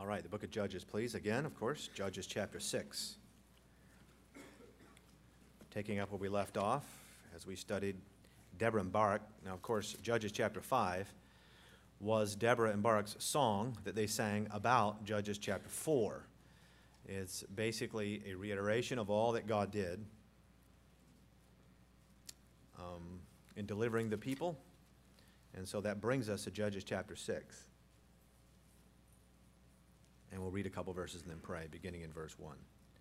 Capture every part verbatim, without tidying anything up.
All right, the book of Judges, please. Again, of course, Judges chapter six. Taking up where we left off as we studied Deborah and Barak. Now, of course, Judges chapter five was Deborah and Barak's song that they sang about Judges chapter four. It's basically a reiteration of all that God did um, in delivering the people. And so that brings us to Judges chapter six. And we'll read a couple verses and then pray, beginning in verse one.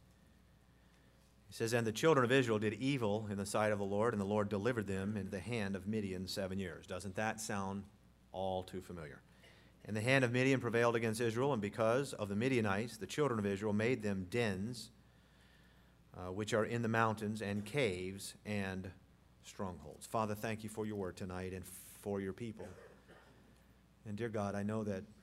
It says, "And the children of Israel did evil in the sight of the Lord, and the Lord delivered them into the hand of Midian seven years." Doesn't that sound all too familiar? "And the hand of Midian prevailed against Israel, and because of the Midianites, the children of Israel made them dens, uh, which are in the mountains, and caves, and strongholds." Father, thank you for your word tonight and for your people. And dear God, I know that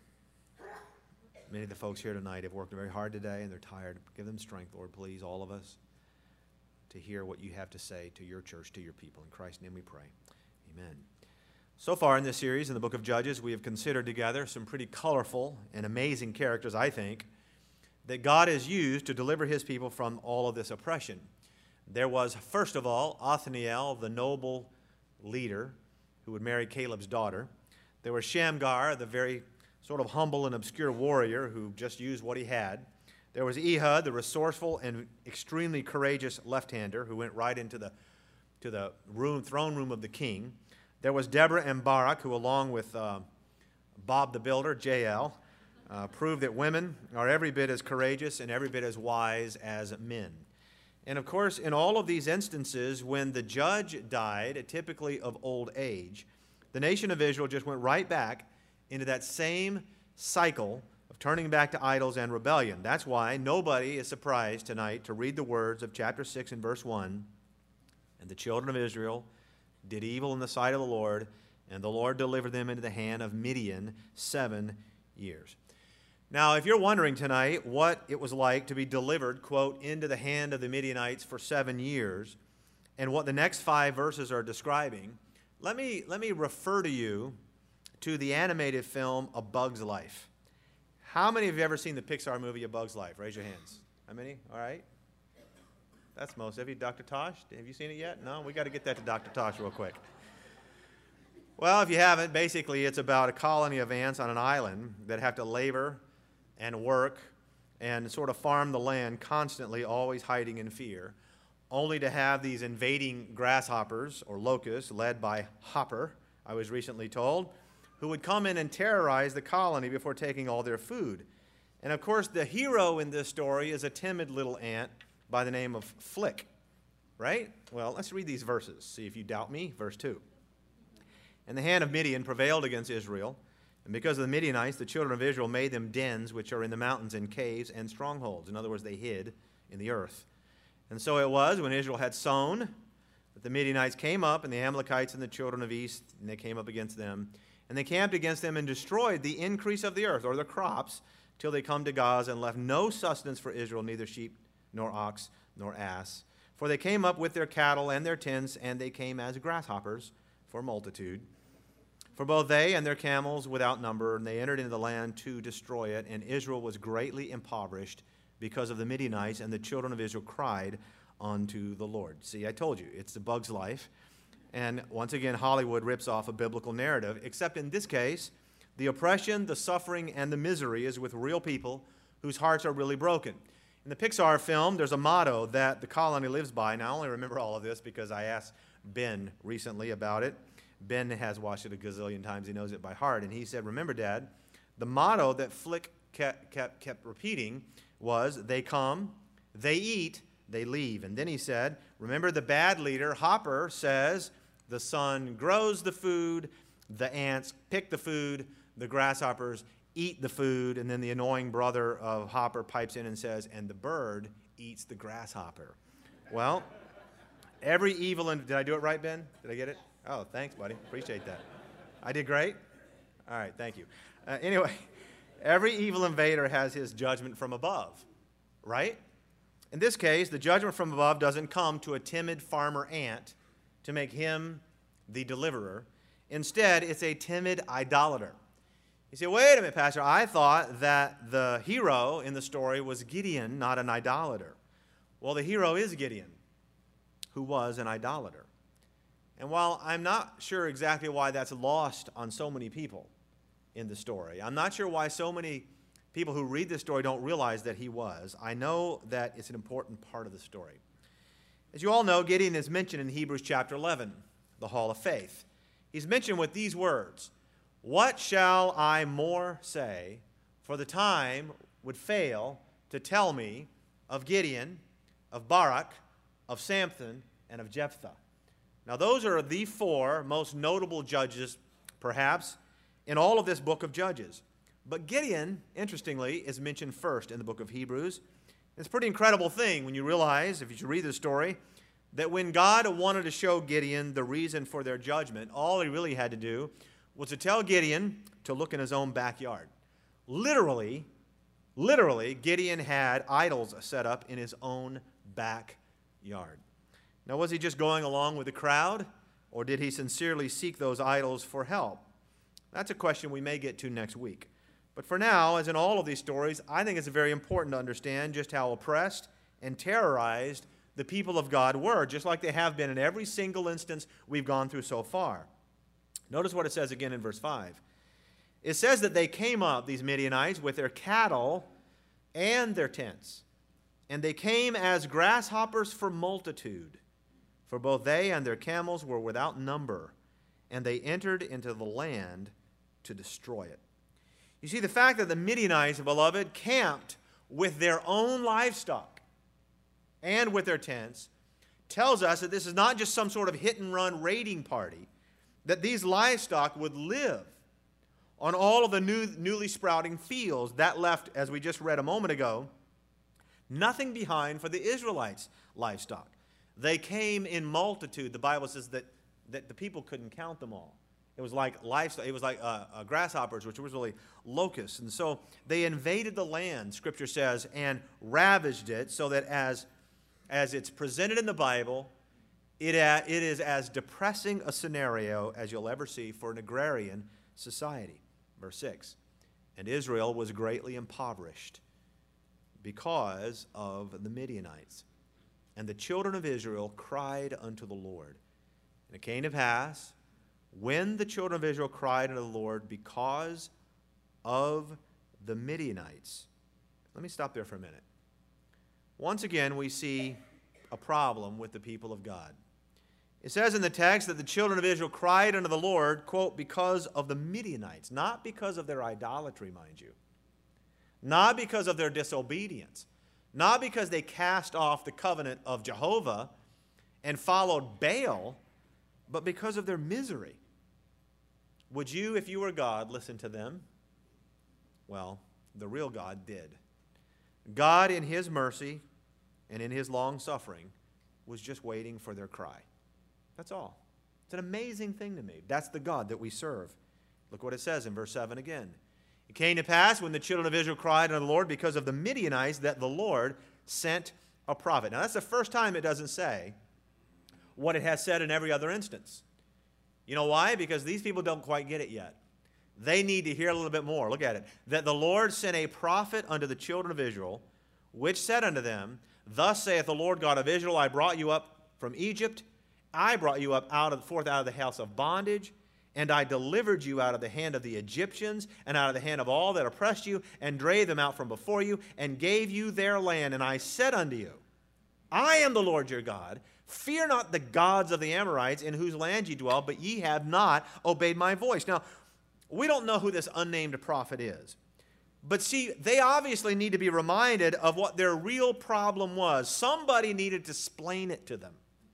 many of the folks here tonight have worked very hard today and they're tired. Give them strength, Lord, please, all of us, to hear what you have to say to your church, to your people. In Christ's name we pray. Amen. So far in this series, in the book of Judges, we have considered together some pretty colorful and amazing characters, I think, that God has used to deliver his people from all of this oppression. There was, first of all, Othniel, the noble leader who would marry Caleb's daughter. There was Shamgar, the very sort of humble and obscure warrior who just used what he had. There was Ehud, the resourceful and extremely courageous left-hander who went right into the, to the room, throne room of the king. There was Deborah and Barak, who along with uh, Bob the Builder, J L, uh, proved that women are every bit as courageous and every bit as wise as men. And of course, in all of these instances, when the judge died, typically of old age, the nation of Israel just went right back into that same cycle of turning back to idols and rebellion. That's why nobody is surprised tonight to read the words of chapter six and verse one. "And the children of Israel did evil in the sight of the Lord, and the Lord delivered them into the hand of Midian seven years." Now, if you're wondering tonight what it was like to be delivered, quote, into the hand of the Midianites for seven years, and what the next five verses are describing, let me, let me refer to you to the animated film A Bug's Life. How many of you have ever seen the Pixar movie A Bug's Life? Raise your hands. How many? All right. That's most of you. Doctor Tosh, have you seen it yet? No? We got to get that to Doctor Tosh real quick. Well, if you haven't, basically it's about a colony of ants on an island that have to labor and work and sort of farm the land constantly, always hiding in fear, only to have these invading grasshoppers or locusts led by Hopper, I was recently told, who would come in and terrorize the colony before taking all their food. And of course, the hero in this story is a timid little ant by the name of Flick, right? Well, let's read these verses. See if you doubt me. Verse two. "And the hand of Midian prevailed against Israel, and because of the Midianites, the children of Israel made them dens, which are in the mountains and caves and strongholds." In other words, they hid in the earth. "And so it was, when Israel had sown, that the Midianites came up, and the Amalekites and the children of East, and they came up against them. And they camped against them and destroyed the increase of the earth," or the crops, "till they come to Gaza, and left no sustenance for Israel, neither sheep, nor ox, nor ass. For they came up with their cattle and their tents, and they came as grasshoppers for multitude. For both they and their camels without number, and they entered into the land to destroy it. And Israel was greatly impoverished because of the Midianites, and the children of Israel cried unto the Lord." See, I told you, it's the Bug's Life. And once again, Hollywood rips off a biblical narrative, except in this case, the oppression, the suffering, and the misery is with real people whose hearts are really broken. In the Pixar film, there's a motto that the colony lives by, and I only remember all of this because I asked Ben recently about it. Ben has watched it a gazillion times. He knows it by heart. And he said, "Remember, Dad, the motto that Flick kept, kept, kept repeating was, they come, they eat, they leave." And then he said, "Remember, the bad leader, Hopper, says, the sun grows the food, the ants pick the food, the grasshoppers eat the food," and then the annoying brother of Hopper pipes in and says, "and the bird eats the grasshopper." Well, every evil, in, did I do it right, Ben? Did I get it? Oh, thanks, buddy. Appreciate that. I did great? All right, thank you. Uh, anyway, every evil invader has his judgment from above, right? In this case, the judgment from above doesn't come to a timid farmer ant to make him the deliverer. Instead, it's a timid idolater. You say, wait a minute, Pastor, I thought that the hero in the story was Gideon, not an idolater. Well, the hero is Gideon, who was an idolater. And while I'm not sure exactly why that's lost on so many people in the story, I'm not sure why so many people who read this story don't realize that he was, I know that it's an important part of the story. As you all know, Gideon is mentioned in Hebrews chapter eleven, the Hall of Faith. He's mentioned with these words, "What shall I more say? For the time would fail to tell me of Gideon, of Barak, of Samson, and of Jephthah." Now, those are the four most notable judges, perhaps, in all of this book of Judges. But Gideon, interestingly, is mentioned first in the book of Hebrews. It's a pretty incredible thing when you realize, if you read the story, that when God wanted to show Gideon the reason for their judgment, all he really had to do was to tell Gideon to look in his own backyard. Literally, literally, Gideon had idols set up in his own backyard. Now, was he just going along with the crowd, or did he sincerely seek those idols for help? That's a question we may get to next week. But for now, as in all of these stories, I think it's very important to understand just how oppressed and terrorized the people of God were, just like they have been in every single instance we've gone through so far. Notice what it says again in verse five. It says that they came up, these Midianites, with their cattle and their tents. And they came as grasshoppers for multitude, for both they and their camels were without number, and they entered into the land to destroy it. You see, the fact that the Midianites, beloved, camped with their own livestock and with their tents tells us that this is not just some sort of hit-and-run raiding party, that these livestock would live on all of the new, newly sprouting fields that left, as we just read a moment ago, nothing behind for the Israelites' livestock. They came in multitude. The Bible says that, that the people couldn't count them all. It was like livestock. It was like uh, uh, grasshoppers, which was really locusts. And so they invaded the land, Scripture says, and ravaged it, so that as, as it's presented in the Bible, it, uh, it is as depressing a scenario as you'll ever see for an agrarian society. Verse six, "And Israel was greatly impoverished because of the Midianites. And the children of Israel cried unto the Lord. And it came to pass, when the children of Israel cried unto the Lord because of the Midianites." Let me stop there for a minute. Once again, we see a problem with the people of God. It says in the text that the children of Israel cried unto the Lord, quote, because of the Midianites, not because of their idolatry, mind you, not because of their disobedience, not because they cast off the covenant of Jehovah and followed Baal, but because of their misery. Would you, if you were God, listen to them? Well, the real God did. God, in His mercy and in His long suffering, was just waiting for their cry. That's all. It's an amazing thing to me. That's the God that we serve. Look what it says in verse seven again. "It came to pass when the children of Israel cried unto the Lord because of the Midianites that the Lord sent a prophet." Now, that's the first time it doesn't say what it has said in every other instance. You know why? Because these people don't quite get it yet. They need to hear a little bit more. Look at it. "That the Lord sent a prophet unto the children of Israel, which said unto them, Thus saith the Lord God of Israel, I brought you up from Egypt. I brought you up out of, forth out of the house of bondage, and I delivered you out of the hand of the Egyptians, and out of the hand of all that oppressed you, and drave them out from before you, and gave you their land. And I said unto you, I am the Lord your God. Fear not the gods of the Amorites, in whose land ye dwell, but ye have not obeyed my voice." Now, we don't know who this unnamed prophet is. But see, they obviously need to be reminded of what their real problem was. Somebody needed to explain it to them.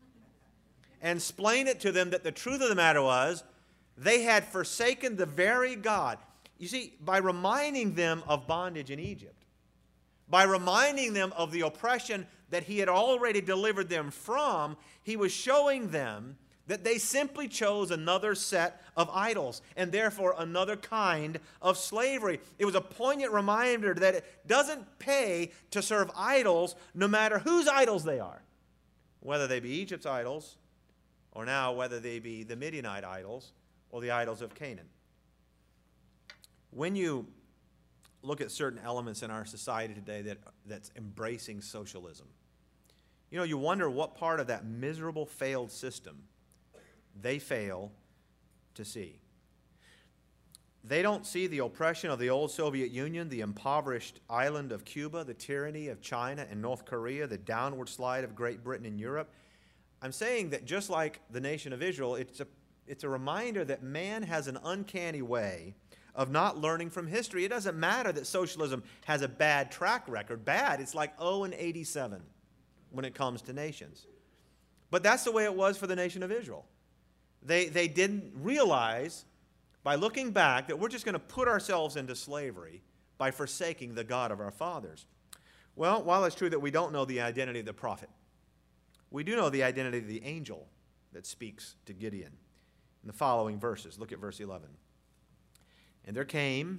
And explain it to them that the truth of the matter was, they had forsaken the very God. You see, by reminding them of bondage in Egypt, by reminding them of the oppression that He had already delivered them from, He was showing them that they simply chose another set of idols and therefore another kind of slavery. It was a poignant reminder that it doesn't pay to serve idols no matter whose idols they are, whether they be Egypt's idols or now whether they be the Midianite idols or the idols of Canaan. when you look at certain elements in our society today that, that's embracing socialism, you know, you wonder what part of that miserable failed system they fail to see. They don't see the oppression of the old Soviet Union, the impoverished island of Cuba, the tyranny of China and North Korea, the downward slide of Great Britain and Europe. I'm saying that just like the nation of Israel, it's a, it's a reminder that man has an uncanny way of not learning from history. It doesn't matter that socialism has a bad track record. Bad, it's like oh and eighty-seven when it comes to nations. But that's the way it was for the nation of Israel. They, they didn't realize, by looking back, that we're just going to put ourselves into slavery by forsaking the God of our fathers. Well, while it's true that we don't know the identity of the prophet, we do know the identity of the angel that speaks to Gideon. In the following verses, look at verse eleven. And there came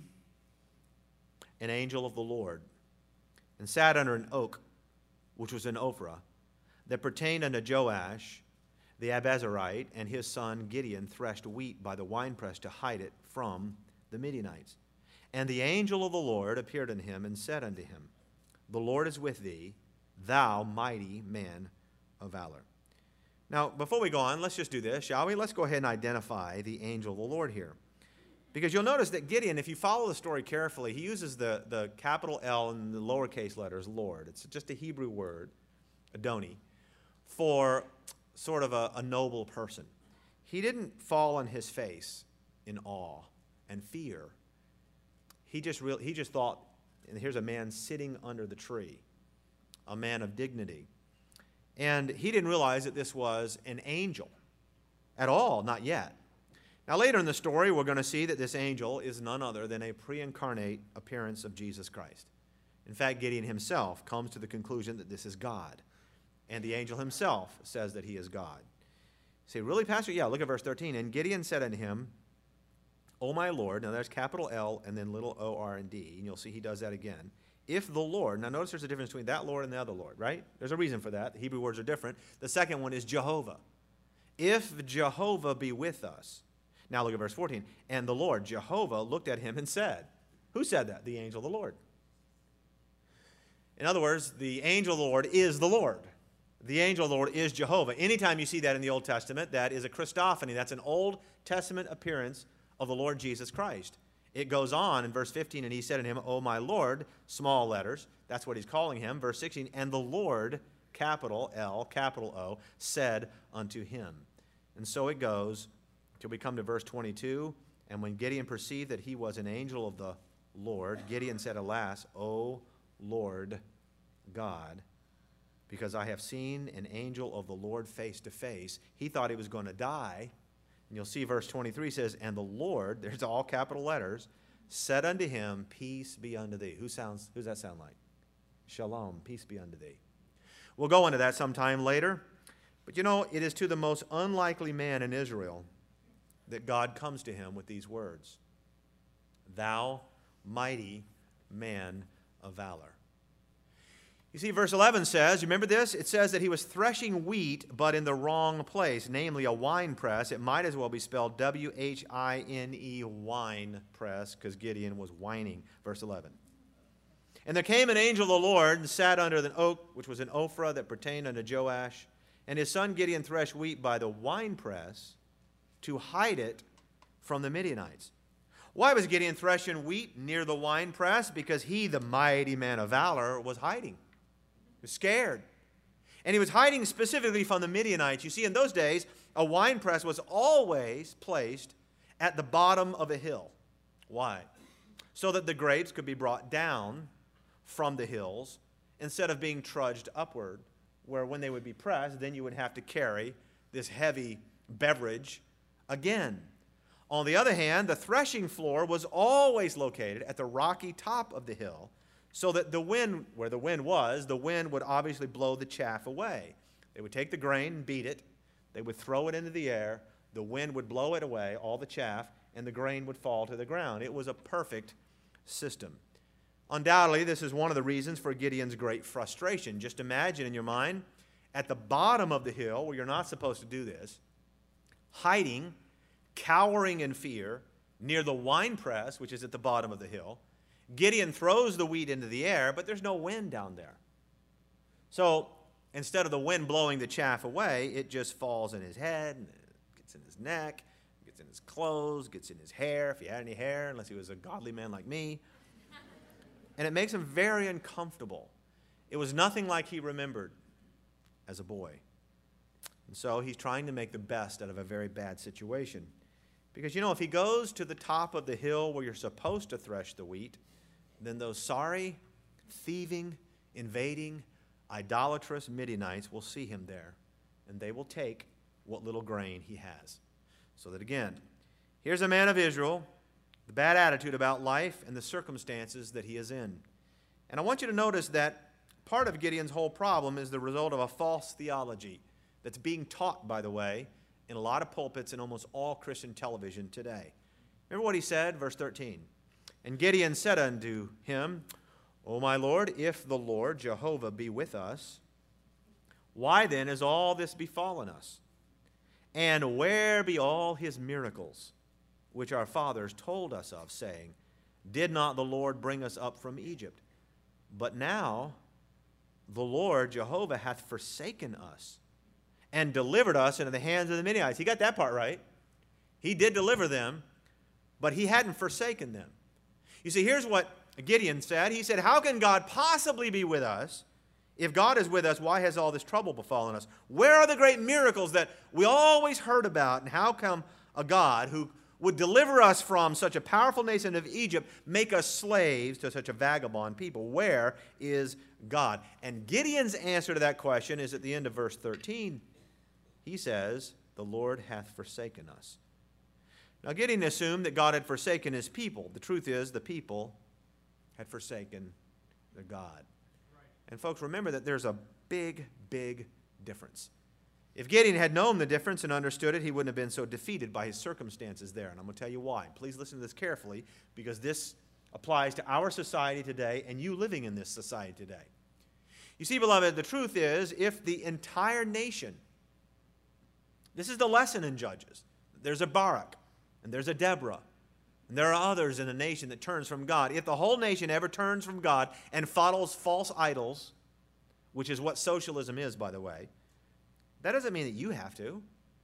an angel of the Lord, and sat under an oak, which was in Ophrah, that pertained unto Joash, the Abiezrite, and his son Gideon threshed wheat by the winepress to hide it from the Midianites. And the angel of the Lord appeared unto him and said unto him, The Lord is with thee, thou mighty man of valor. Now, before we go on, let's just do this, shall we? Let's go ahead and identify the angel of the Lord here. Because you'll notice that Gideon, if you follow the story carefully, he uses the, the capital L and the lowercase letters, Lord. It's just a Hebrew word, Adoni, for sort of a, a noble person. He didn't fall on his face in awe and fear. He just, real, he just thought, and here's a man sitting under the tree, a man of dignity. And he didn't realize that this was an angel at all, not yet. Now later in the story, we're going to see that this angel is none other than a pre-incarnate appearance of Jesus Christ. In fact, Gideon himself comes to the conclusion that this is God. And the angel himself says that he is God. You say, really, Pastor? Yeah, look at verse thirteen. And Gideon said unto him, O my Lord, now there's capital L and then little O, R, and D, and you'll see he does that again. If the Lord, now notice there's a difference between that Lord and the other Lord, right? There's a reason for that. The Hebrew words are different. The second one is Jehovah. If Jehovah be with us. Now look at verse fourteen. And the Lord, Jehovah, looked at him and said, who said that? The angel of the Lord. In other words, the angel of the Lord is the Lord. The angel of the Lord is Jehovah. Anytime you see that in the Old Testament, that is a Christophany. That's an Old Testament appearance of the Lord Jesus Christ. It goes on in verse fifteen, and he said unto him, O my Lord, small letters. That's what he's calling him. Verse sixteen, and the Lord, capital L, capital O, said unto him. And so it goes till we come to verse twenty-two. And when Gideon perceived that he was an angel of the Lord, Gideon said, Alas, O Lord God, because I have seen an angel of the Lord face to face. He thought he was going to die. And you'll see verse twenty-three says, and the Lord, there's all capital letters, said unto him, Peace be unto thee. Who sounds, who does that sound like? Shalom, peace be unto thee. We'll go into that sometime later. But you know, it is to the most unlikely man in Israel that God comes to him with these words. Thou mighty man of valor. You see, verse eleven says, you remember this? It says that he was threshing wheat, but in the wrong place, namely a wine press. It might as well be spelled W H I N E, wine press, because Gideon was whining. Verse eleven. And there came an angel of the Lord and sat under an oak, which was an Ophrah that pertained unto Joash. And his son Gideon threshed wheat by the wine press to hide it from the Midianites. Why was Gideon threshing wheat near the wine press? Because he, the mighty man of valor, was hiding. Was scared. And he was hiding specifically from the Midianites. You see, in those days, a wine press was always placed at the bottom of a hill. Why? So that the grapes could be brought down from the hills instead of being trudged upward, where when they would be pressed, then you would have to carry this heavy beverage again. On the other hand, the threshing floor was always located at the rocky top of the hill, so that the wind, where the wind was, the wind would obviously blow the chaff away. They would take the grain and beat it. They would throw it into the air. The wind would blow it away, all the chaff, and the grain would fall to the ground. It was a perfect system. Undoubtedly, this is one of the reasons for Gideon's great frustration. Just imagine in your mind, at the bottom of the hill, where you're not supposed to do this, hiding, cowering in fear, near the winepress, which is at the bottom of the hill. Gideon throws the wheat into the air, but there's no wind down there. So instead of the wind blowing the chaff away, it just falls in his head, and gets in his neck, gets in his clothes, gets in his hair, if he had any hair, unless he was a godly man like me. And it makes him very uncomfortable. It was nothing like he remembered as a boy. And so he's trying to make the best out of a very bad situation. Because, you know, if he goes to the top of the hill where you're supposed to thresh the wheat, then those sorry, thieving, invading, idolatrous Midianites will see him there, and they will take what little grain he has. So that, again, here's a man of Israel, the bad attitude about life and the circumstances that he is in. And I want you to notice that part of Gideon's whole problem is the result of a false theology that's being taught, by the way, in a lot of pulpits and almost all Christian television today. Remember what he said, verse thirteen. And Gideon said unto him, O my Lord, if the Lord Jehovah be with us, why then is all this befallen us? And where be all his miracles, which our fathers told us of, saying, Did not the Lord bring us up from Egypt? But now the Lord Jehovah hath forsaken us, and delivered us into the hands of the Midianites. He got that part right. He did deliver them, but he hadn't forsaken them. You see, here's what Gideon said. He said, how can God possibly be with us? If God is with us, why has all this trouble befallen us? Where are the great miracles that we always heard about? And how come a God who would deliver us from such a powerful nation of Egypt make us slaves to such a vagabond people? Where is God? And Gideon's answer to that question is at the end of verse thirteen. He says, the Lord hath forsaken us. Now, Gideon assumed that God had forsaken his people. The truth is, the people had forsaken their God. Right. And folks, remember that there's a big, big difference. If Gideon had known the difference and understood it, he wouldn't have been so defeated by his circumstances there. And I'm going to tell you why. Please listen to this carefully, because this applies to our society today and you living in this society today. You see, beloved, the truth is, if the entire nation, this is the lesson in Judges. There's a Barak, and there's a Deborah, and there are others in the nation that turns from God. If the whole nation ever turns from God and follows false idols, which is what socialism is, by the way, that doesn't mean that you have to.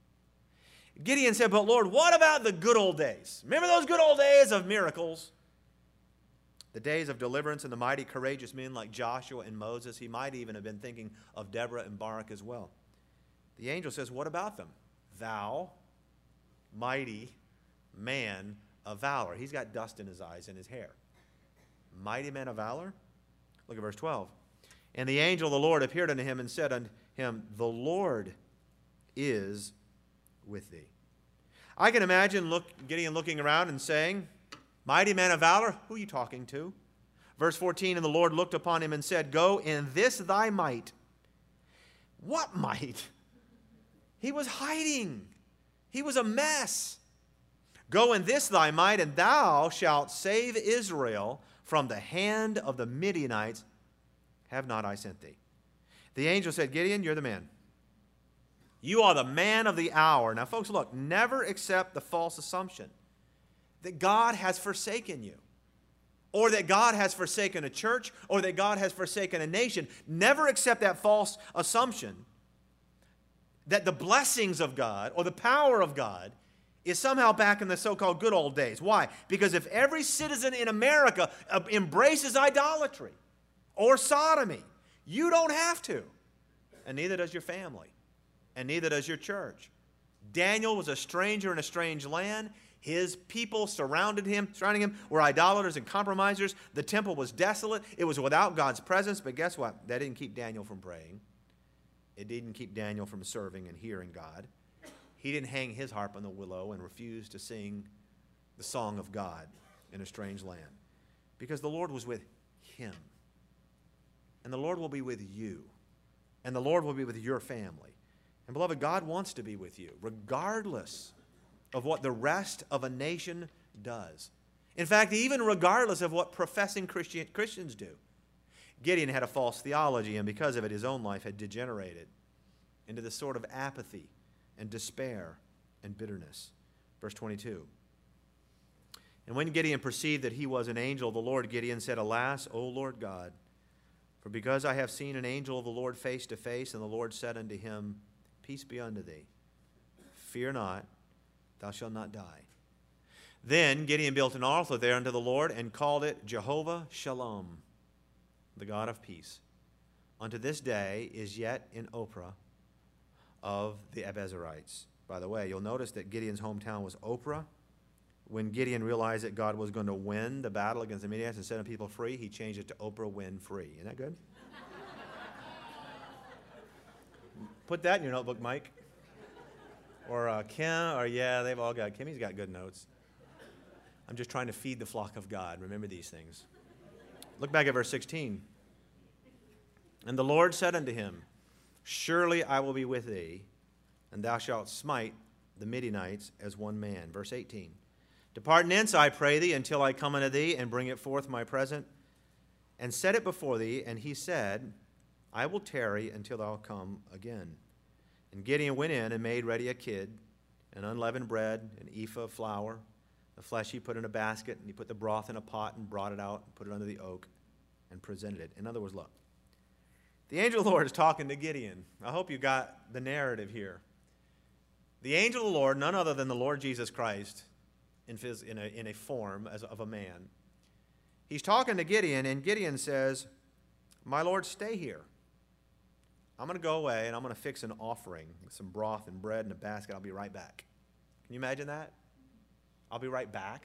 Gideon said, but Lord, what about the good old days? Remember those good old days of miracles? The days of deliverance and the mighty, courageous men like Joshua and Moses. He might even have been thinking of Deborah and Barak as well. The angel says, what about them? Thou, mighty man of valor. He's got dust in his eyes and his hair. Mighty man of valor? Look at verse twelve. And the angel of the Lord appeared unto him and said unto him, the Lord is with thee. I can imagine look, Gideon looking around and saying, mighty man of valor, who are you talking to? Verse fourteen, and the Lord looked upon him and said, go in this thy might. What might? He was hiding. He was a mess. Go in this thy might, and thou shalt save Israel from the hand of the Midianites. Have not I sent thee? The angel said, Gideon, you're the man. You are the man of the hour. Now, folks, look, never accept the false assumption that God has forsaken you, or that God has forsaken a church, or that God has forsaken a nation. Never accept that false assumption that the blessings of God or the power of God is somehow back in the so-called good old days. Why? Because if every citizen in America embraces idolatry or sodomy, you don't have to. And neither does your family. And neither does your church. Daniel was a stranger in a strange land. His people surrounded him, surrounding him were idolaters and compromisers. The temple was desolate. It was without God's presence. But guess what? That didn't keep Daniel from praying. It didn't keep Daniel from serving and hearing God. He didn't hang his harp on the willow and refuse to sing the song of God in a strange land. Because the Lord was with him. And the Lord will be with you. And the Lord will be with your family. And beloved, God wants to be with you, regardless of what the rest of a nation does. In fact, even regardless of what professing Christian, Christians do. Gideon had a false theology, and because of it, his own life had degenerated into this sort of apathy and despair and bitterness. Verse twenty-two. And when Gideon perceived that he was an angel of the Lord, Gideon said, Alas, O Lord God, for because I have seen an angel of the Lord face to face, and the Lord said unto him, Peace be unto thee. Fear not, thou shalt not die. Then Gideon built an altar there unto the Lord, and called it Jehovah Shalom, the God of peace. Unto this day is yet in Ophrah of the Abiezrites. By the way, you'll notice that Gideon's hometown was Ophrah. When Gideon realized that God was going to win the battle against the Midianites and set the people free, he changed it to Ophrah win free. Isn't that good? Put that in your notebook, Mike. Or uh, Kim, or yeah, they've all got, Kimmy's got good notes. I'm just trying to feed the flock of God. Remember these things. Look back at verse sixteen. And the Lord said unto him, Surely I will be with thee, and thou shalt smite the Midianites as one man. Verse eighteen. Depart hence, I pray thee, until I come unto thee, and bring it forth my present, and set it before thee. And he said, I will tarry until thou come again. And Gideon went in and made ready a kid, and unleavened bread, an ephah of flour. The flesh he put in a basket, and he put the broth in a pot, and brought it out, and put it under the oak, and presented it. In other words, look, the angel of the Lord is talking to Gideon. I hope you got the narrative here. The angel of the Lord, none other than the Lord Jesus Christ, in, phys- in, a, in a form as of a man. He's talking to Gideon, and Gideon says, My Lord, stay here. I'm going to go away, and I'm going to fix an offering with some broth and bread in a basket. I'll be right back. Can you imagine that? I'll be right back.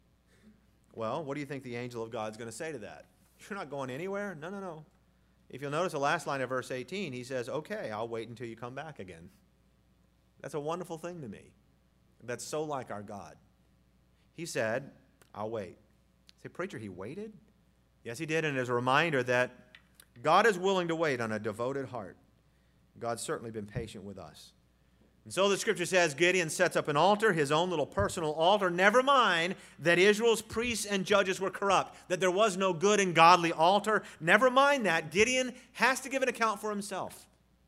Well, what do you think the angel of God is going to say to that? You're not going anywhere? No, no, no. If you'll notice the last line of verse eighteen, he says, Okay, I'll wait until you come back again. That's a wonderful thing to me. That's so like our God. He said, I'll wait. Say, preacher, he waited? Yes, he did, and as a reminder that God is willing to wait on a devoted heart. God's certainly been patient with us. And so the scripture says Gideon sets up an altar, his own little personal altar. Never mind that Israel's priests and judges were corrupt, that there was no good and godly altar. Never mind that. Gideon has to give an account for himself.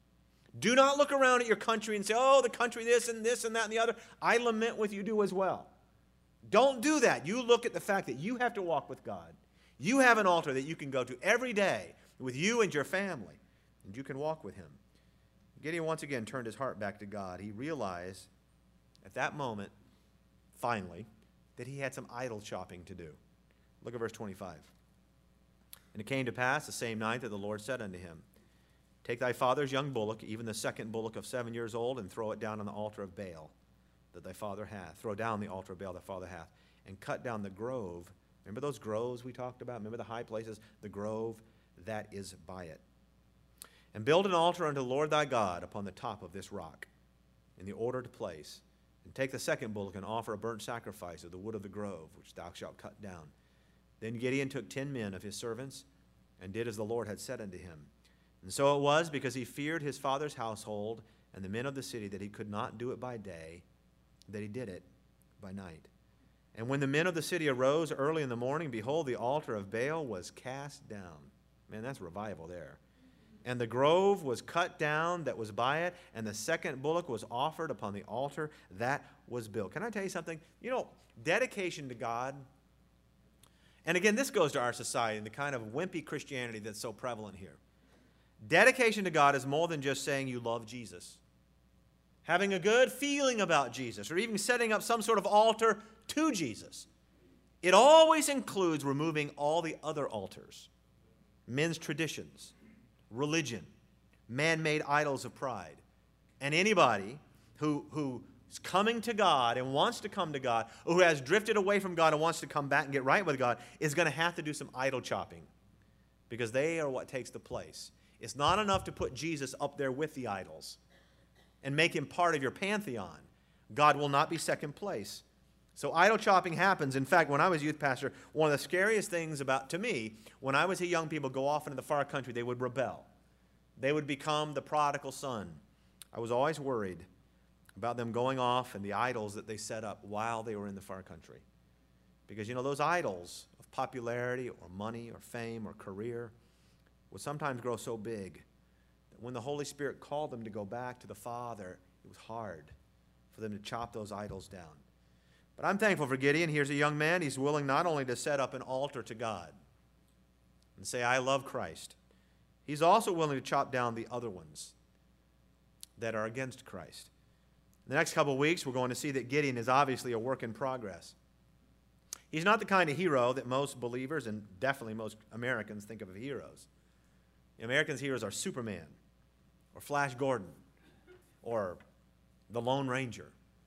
Do not look around at your country and say, oh, the country this and this and that and the other. I lament with you do as well. Don't do that. You look at the fact that you have to walk with God. You have an altar that you can go to every day with you and your family, and you can walk with him. Gideon once again turned his heart back to God. He realized at that moment, finally, that he had some idol chopping to do. Look at verse twenty-five. And it came to pass the same night that the Lord said unto him, Take thy father's young bullock, even the second bullock of seven years old, and throw it down on the altar of Baal that thy father hath. Throw down the altar of Baal thy father hath, and cut down the grove. Remember those groves we talked about? Remember the high places? The grove that is by it. And build an altar unto the Lord thy God upon the top of this rock, in the ordered place. And take the second bullock and offer a burnt sacrifice of the wood of the grove, which thou shalt cut down. Then Gideon took ten men of his servants, and did as the Lord had said unto him. And so it was, because he feared his father's household and the men of the city, that he could not do it by day, that he did it by night. And when the men of the city arose early in the morning, behold, the altar of Baal was cast down. Man, that's revival there. And the grove was cut down that was by it, and the second bullock was offered upon the altar that was built. Can I tell you something? You know, dedication to God, and again, this goes to our society and the kind of wimpy Christianity that's so prevalent here. Dedication to God is more than just saying you love Jesus, having a good feeling about Jesus, or even setting up some sort of altar to Jesus. It always includes removing all the other altars, men's traditions, religion, man-made idols of pride. And anybody who, who is coming to God and wants to come to God, or who has drifted away from God and wants to come back and get right with God, is going to have to do some idol chopping, because they are what takes the place. It's not enough to put Jesus up there with the idols and make him part of your pantheon. God will not be second place. So idol chopping happens. In fact, when I was youth pastor, one of the scariest things about, to me, when I would see young people go off into the far country, they would rebel. They would become the prodigal son. I was always worried about them going off and the idols that they set up while they were in the far country. Because, you know, those idols of popularity or money or fame or career would sometimes grow so big that when the Holy Spirit called them to go back to the Father, it was hard for them to chop those idols down. But I'm thankful for Gideon. Here's a young man. He's willing not only to set up an altar to God and say, I love Christ. He's also willing to chop down the other ones that are against Christ. In the next couple of weeks, we're going to see that Gideon is obviously a work in progress. He's not the kind of hero that most believers and definitely most Americans think of as heroes. Americans' heroes are Superman or Flash Gordon or the Lone Ranger.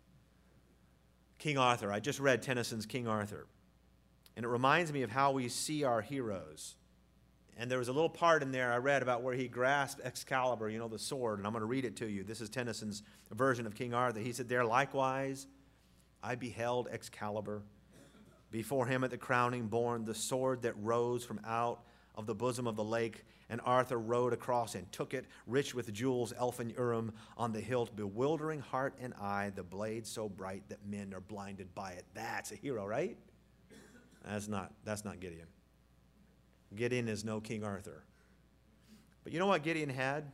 King Arthur. I just read Tennyson's King Arthur. And it reminds me of how we see our heroes. And there was a little part in there I read about where he grasped Excalibur, you know, the sword, and I'm going to read it to you. This is Tennyson's version of King Arthur. He said, there likewise I beheld Excalibur, before him at the crowning born, the sword that rose from out of the bosom of the lake, and Arthur rode across and took it, rich with jewels, elfin Urim, on the hilt, bewildering heart and eye, the blade so bright that men are blinded by it. That's a hero, right? That's not, that's not Gideon. Gideon is no King Arthur. But you know what Gideon had?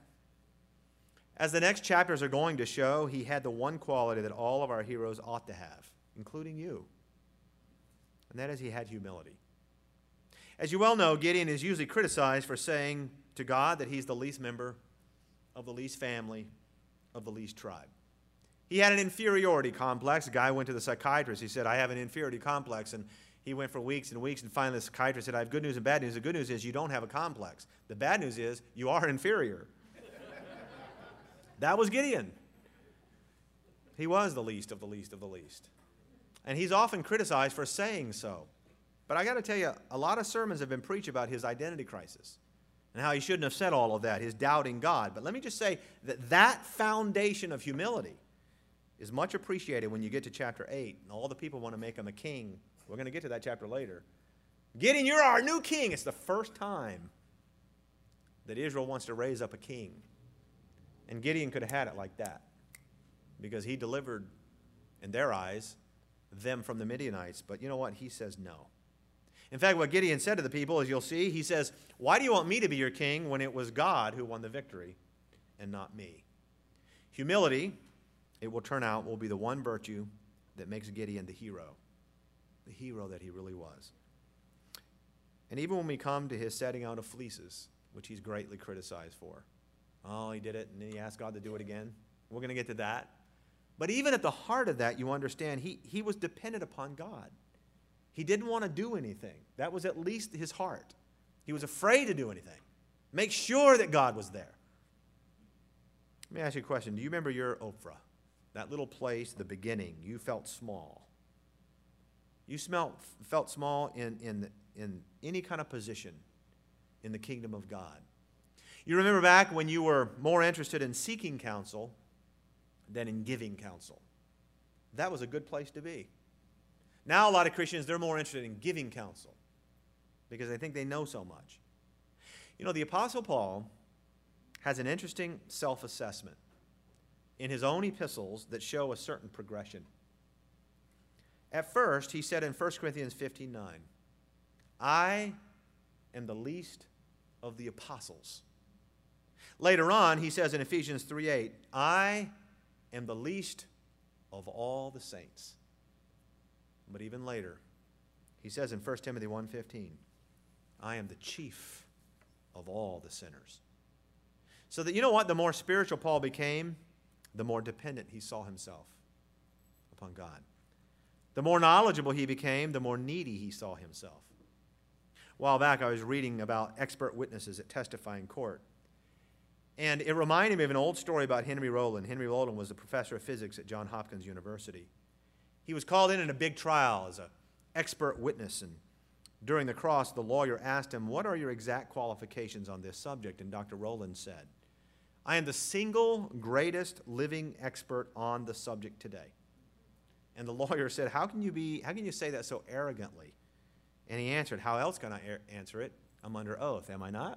As the next chapters are going to show, he had the one quality that all of our heroes ought to have, including you. And that is he had humility. As you well know, Gideon is usually criticized for saying to God that he's the least member of the least family of the least tribe. He had an inferiority complex. A guy went to the psychiatrist. He said, I have an inferiority complex. And he went for weeks and weeks, and finally the psychiatrist said, I have good news and bad news. The good news is you don't have a complex. The bad news is you are inferior. That was Gideon. He was the least of the least of the least. And he's often criticized for saying so. But I got to tell you, a lot of sermons have been preached about his identity crisis and how he shouldn't have said all of that, his doubting God. But let me just say that that foundation of humility is much appreciated when you get to chapter eight, and all the people want to make him a king. We're going to get to that chapter later. Gideon, you're our new king. It's the first time that Israel wants to raise up a king. And Gideon could have had it like that because he delivered, in their eyes, them from the Midianites. But you know what? He says no. In fact, what Gideon said to the people, as you'll see, he says, why do you want me to be your king when it was God who won the victory and not me? Humility, it will turn out, will be the one virtue that makes Gideon the hero, the hero that he really was. And even when we come to his setting out of fleeces, which he's greatly criticized for, oh, he did it, and then he asked God to do it again. We're going to get to that. But even at the heart of that, you understand, he, he was dependent upon God. He didn't want to do anything. That was at least his heart. He was afraid to do anything. Make sure that God was there. Let me ask you a question. Do you remember your Ophrah? That little place, the beginning, you felt small. You smelt, felt small in, in, in any kind of position in the kingdom of God. You remember back when you were more interested in seeking counsel than in giving counsel. That was a good place to be. Now a lot of Christians, they're more interested in giving counsel because they think they know so much. You know, the Apostle Paul has an interesting self-assessment in his own epistles that show a certain progression. At first, he said in First Corinthians fifteen nine, I am the least of the apostles. Later on, he says in Ephesians three eight, I am the least of all the saints. But even later, he says in First Timothy one fifteen, I am the chief of all the sinners. So that, you know what, the more spiritual Paul became, the more dependent he saw himself upon God. The more knowledgeable he became, the more needy he saw himself. A while back, I was reading about expert witnesses that testify in court. And it reminded me of an old story about Henry Rowland. Henry Rowland was a professor of physics at Johns Hopkins University. He was called in in a big trial as an expert witness, and during the cross, the lawyer asked him, what are your exact qualifications on this subject? And Doctor Rowland said, I am the single greatest living expert on the subject today. And the lawyer said, how can you be, how can you say that so arrogantly? And he answered, how else can I answer it? I'm under oath, am I not?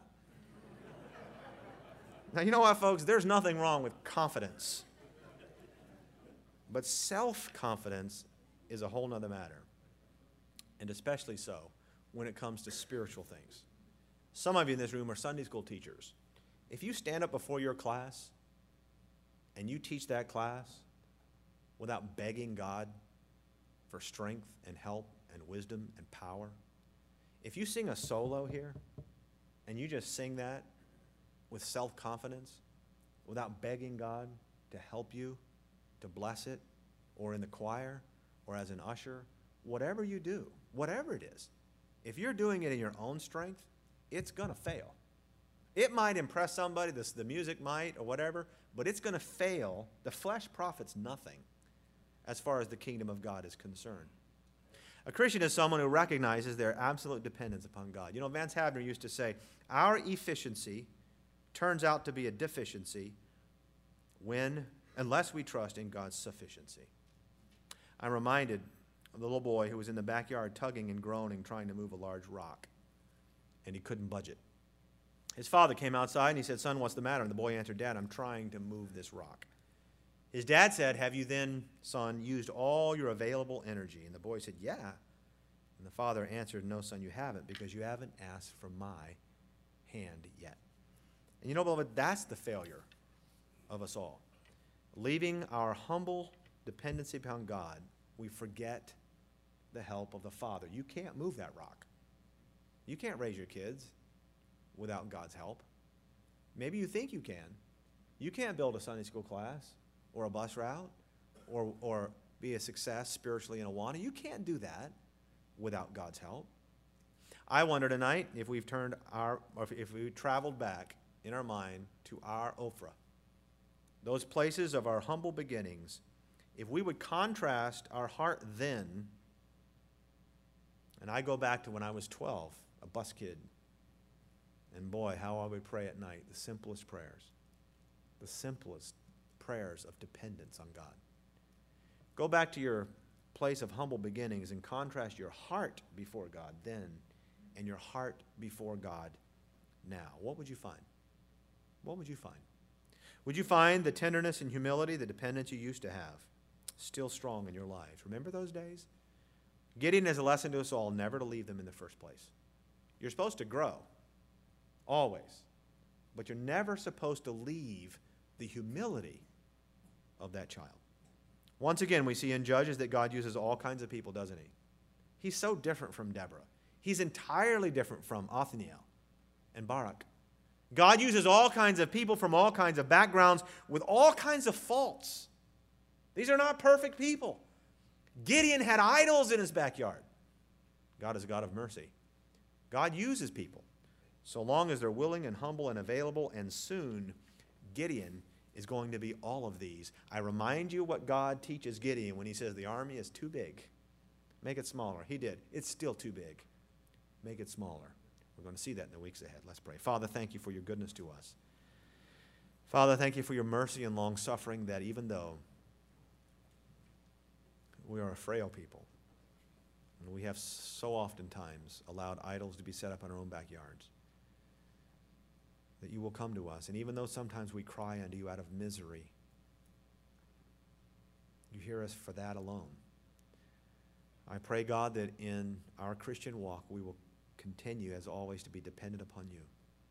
Now, you know what, folks? There's nothing wrong with confidence. But self-confidence is a whole nother matter, and especially so when it comes to spiritual things. Some of you in this room are Sunday school teachers. If you stand up before your class and you teach that class without begging God for strength and help and wisdom and power. If you sing a solo here, and you just sing that with self-confidence, without begging God to help you, to bless it, or in the choir, or as an usher, whatever you do, whatever it is, if you're doing it in your own strength, it's going to fail. It might impress somebody, this, the music might, or whatever, but it's going to fail. The flesh profits nothing as far as the kingdom of God is concerned. A Christian is someone who recognizes their absolute dependence upon God. You know, Vance Havner used to say, our efficiency turns out to be a deficiency when, unless we trust in God's sufficiency. I'm reminded of the little boy who was in the backyard tugging and groaning, trying to move a large rock, and he couldn't budge it. His father came outside and he said, son, what's the matter? And the boy answered, Dad, I'm trying to move this rock. His dad said, have you then, son, used all your available energy? And the boy said, yeah. And the father answered, no, son, you haven't, because you haven't asked from my hand yet. And you know, beloved, that's the failure of us all. Leaving our humble dependency upon God, we forget the help of the Father. You can't move that rock. You can't raise your kids without God's help. Maybe you think you can. You can't build a Sunday school class or a bus route or, or be a success spiritually in Awana. You can't do that without God's help. I wonder tonight if we've turned our, or if we've traveled back in our mind to our Ophrah, those places of our humble beginnings, if we would contrast our heart then, and I go back to when I was twelve, a bus kid, and boy, how I would pray at night, the simplest prayers, the simplest prayers of dependence on God. Go back to your place of humble beginnings and contrast your heart before God then and your heart before God now. What would you find? What would you find? Would you find the tenderness and humility, the dependence you used to have, still strong in your life? Remember those days? Gideon is a lesson to us all never to leave them in the first place. You're supposed to grow, always, but you're never supposed to leave the humility of that child. Once again, we see in Judges that God uses all kinds of people, doesn't he? He's so different from Deborah. He's entirely different from Othniel and Barak. God uses all kinds of people from all kinds of backgrounds with all kinds of faults. These are not perfect people. Gideon had idols in his backyard. God is a God of mercy. God uses people so long as they're willing and humble and available, and soon Gideon is going to be all of these. I remind you what God teaches Gideon when he says the army is too big. Make it smaller. He did. It's still too big. Make it smaller. We're going to see that in the weeks ahead. Let's pray. Father, thank you for your goodness to us. Father, thank you for your mercy and long suffering, that even though we are a frail people, and we have so oftentimes allowed idols to be set up in our own backyards, that you will come to us. And even though sometimes we cry unto you out of misery, you hear us for that alone. I pray, God, that in our Christian walk we will continue, as always, to be dependent upon you.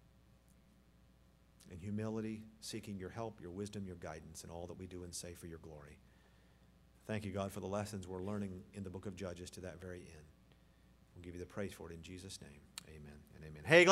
In humility, seeking your help, your wisdom, your guidance in all that we do and say for your glory. Thank you, God, for the lessons we're learning in the book of Judges to that very end. We'll give you the praise for it in Jesus' name. Amen and amen. Hey,